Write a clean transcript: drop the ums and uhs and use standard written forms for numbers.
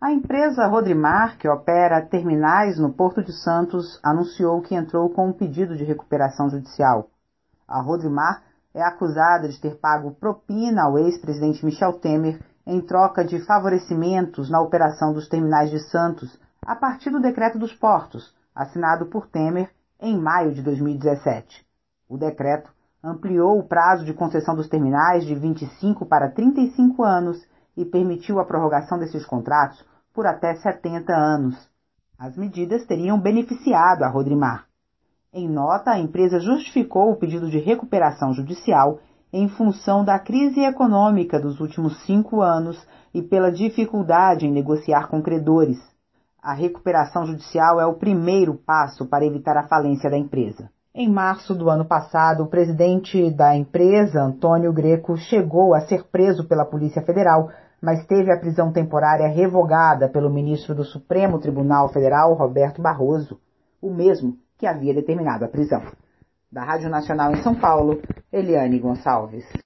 A empresa Rodrimar, que opera terminais no Porto de Santos, anunciou que entrou com um pedido de recuperação judicial. A Rodrimar é acusada de ter pago propina ao ex-presidente Michel Temer em troca de favorecimentos na operação dos terminais de Santos, a partir do Decreto dos Portos, assinado por Temer em maio de 2017. O decreto ampliou o prazo de concessão dos terminais de 25 para 35 anos e permitiu a prorrogação desses contratos por até 70 anos. As medidas teriam beneficiado a Rodrimar. Em nota, a empresa justificou o pedido de recuperação judicial em função da crise econômica dos últimos 5 anos e pela dificuldade em negociar com credores. A recuperação judicial é o primeiro passo para evitar a falência da empresa. Em março do ano passado, o presidente da empresa, Antônio Greco, chegou a ser preso pela Polícia Federal, mas teve a prisão temporária revogada pelo ministro do Supremo Tribunal Federal, Roberto Barroso, o mesmo que havia determinado a prisão. Da Rádio Nacional em São Paulo, Eliane Gonçalves.